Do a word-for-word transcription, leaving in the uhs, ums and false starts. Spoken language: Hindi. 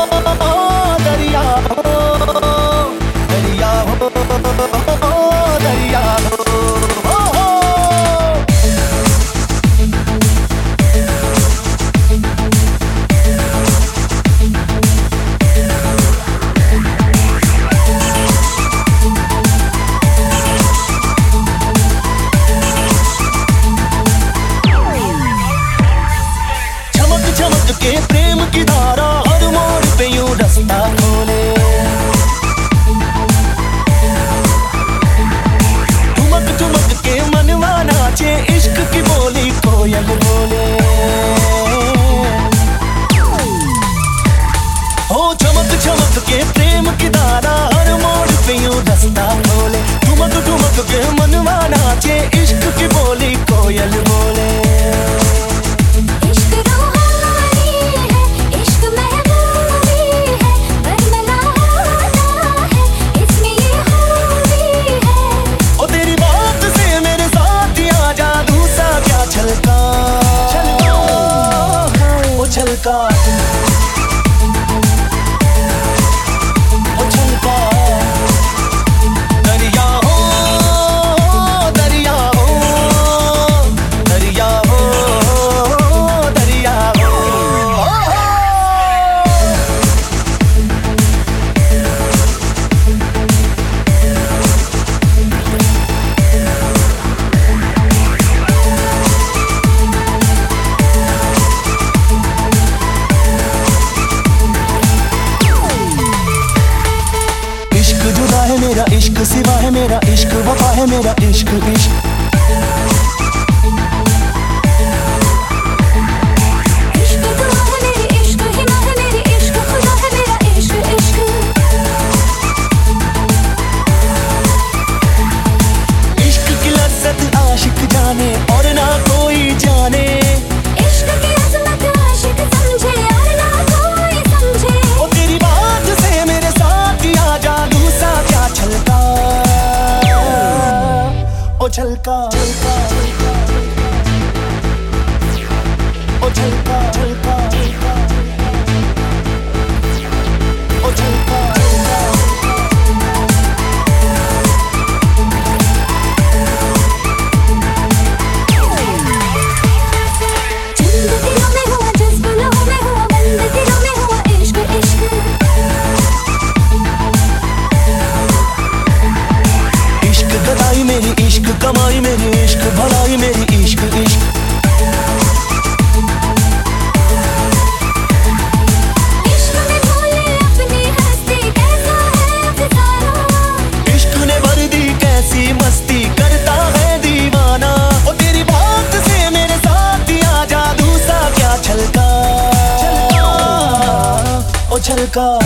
दरिया हो, दरिया हो, दरिया हो। चमक के प्रेम की धारा हर मोड़ पे यूं रास्ता खोले, ठुमक ठुमक के मनवा नाचे, इश्क की बोली कोयल बोले। हो चमक चमक के प्रेम की धारा हर मोड़ पे यूं रास्ता खोले, ठुमक ठुमक के मनवा नाचे, इश्क की बोली कोयल बोले। छलका ओ छलका ओ छलका, दरिया हो, दरिया हो, दरिया हो, दरिया हो। मेरा इश्क सिवा है, मेरा इश्क वफा है, मेरा इश्क इश्क। इश्क दुआ है मेरी, इश्क हिमा है मेरी, इश्क खुदा है मेरा, इश्क इश्क। इश्क की लज्जत आशिक जाने और ना कोई जाने, इश्क की अज़मत आशिक समझे और ना कोई समझे। ओ तेरी बात से मेरे साथ आ जादू सा क्या छलका ओ छलका, ओ छलका, छलका, ओ छलका। जिंद दिलों में हुआ, जज्ब लहू में हुआ, बंद दिलों में हुआ, इश्क इश्क। इश्क गदाई मेरी, इश्क कमाई मेरी, इश्क भलाई मेरी, इश्क इश्क। इश्क ने भूली अपनी हस्ती, कैसा है अफसाना, इश्क ने भर दी कैसी मस्ती, करता है दीवाना। ओ तेरी बात से मेरे साथ आ जादू सा क्या छलका, छलका ओ छलका।